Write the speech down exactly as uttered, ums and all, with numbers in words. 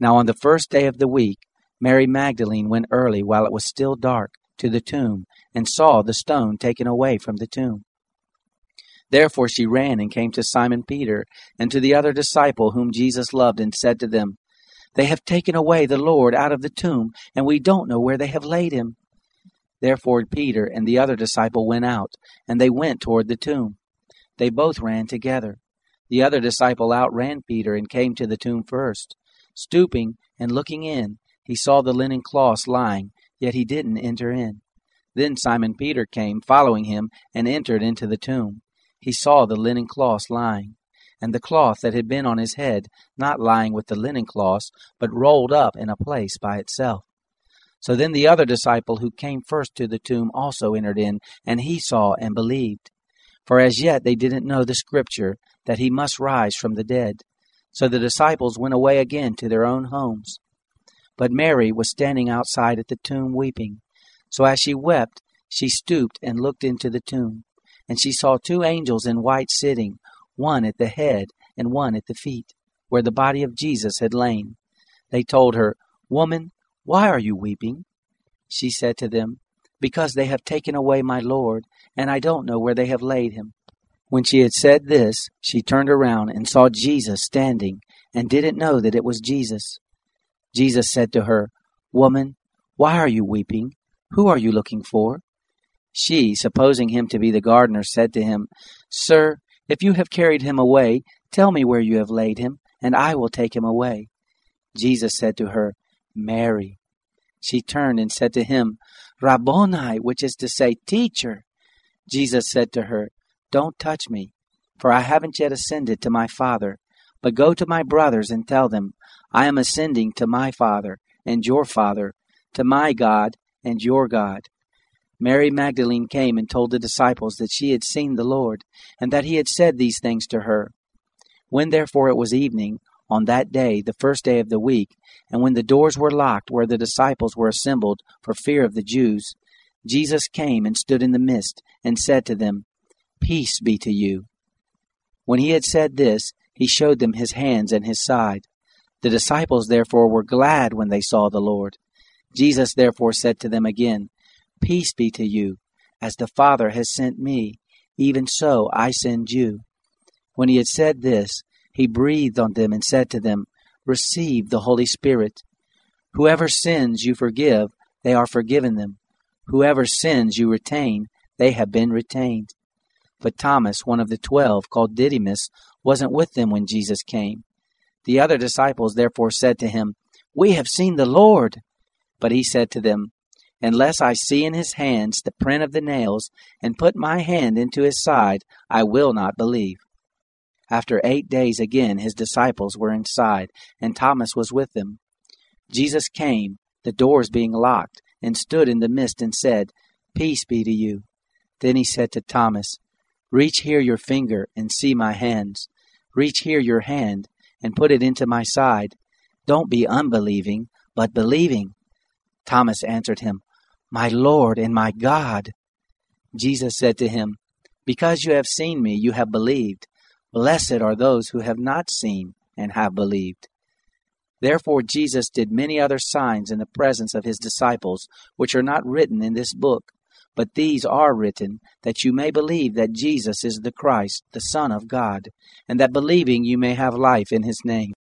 Now on the first day of the week, Mary Magdalene went early while it was still dark to the tomb, and saw the stone taken away from the tomb. Therefore she ran and came to Simon Peter and to the other disciple whom Jesus loved, and said to them, "They have taken away the Lord out of the tomb, and we don't know where they have laid him." Therefore Peter and the other disciple went out, and they went toward the tomb. They both ran together. The other disciple outran Peter and came to the tomb first. Stooping and looking in, he saw the linen cloths lying, yet he didn't enter in. Then Simon Peter came, following him, and entered into the tomb. He saw the linen cloths lying, and the cloth that had been on his head, not lying with the linen cloths, but rolled up in a place by itself. So then the other disciple who came first to the tomb also entered in, and he saw and believed. For as yet they didn't know the scripture, that he must rise from the dead. So the disciples went away again to their own homes. But Mary was standing outside at the tomb weeping. So as she wept, she stooped and looked into the tomb. And she saw two angels in white sitting, one at the head and one at the feet, where the body of Jesus had lain. They told her, "Woman, why are you weeping?" She said to them, "Because they have taken away my Lord, and I don't know where they have laid him." When she had said this, she turned around and saw Jesus standing, and didn't know that it was Jesus. Jesus said to her, "Woman, why are you weeping? Who are you looking for?" She, supposing him to be the gardener, said to him, "Sir, if you have carried him away, tell me where you have laid him, and I will take him away." Jesus said to her, "Mary." She turned and said to him, "Rabboni," which is to say, "Teacher." Jesus said to her, "Don't touch me, for I haven't yet ascended to my Father, but go to my brothers and tell them, I am ascending to my Father and your Father, to my God and your God." Mary Magdalene came and told the disciples that she had seen the Lord, and that he had said these things to her. When therefore it was evening, on that day, the first day of the week, and when the doors were locked where the disciples were assembled for fear of the Jews, Jesus came and stood in the midst, and said to them, "Peace be to you." When he had said this, he showed them his hands and his side. The disciples therefore were glad when they saw the Lord. Jesus therefore said to them again, "Peace be to you. As the Father has sent me, even so I send you." When he had said this, he breathed on them and said to them, "Receive the Holy Spirit. Whoever sins you forgive, they are forgiven them. Whoever sins you retain, they have been retained." But Thomas, one of the twelve, called Didymus, wasn't with them when Jesus came. The other disciples therefore said to him, "We have seen the Lord." But he said to them, "Unless I see in his hands the print of the nails, and put my hand into his side, I will not believe." After eight days again his disciples were inside, and Thomas was with them. Jesus came, the doors being locked, and stood in the midst and said, "Peace be to you." Then he said to Thomas, "Reach here your finger and see my hands. Reach here your hand and put it into my side. Don't be unbelieving, but believing." Thomas answered him, "My Lord and my God." Jesus said to him, "Because you have seen me, you have believed. Blessed are those who have not seen and have believed." Therefore Jesus did many other signs in the presence of his disciples, which are not written in this book. But these are written, that you may believe that Jesus is the Christ, the Son of God, and that believing you may have life in his name.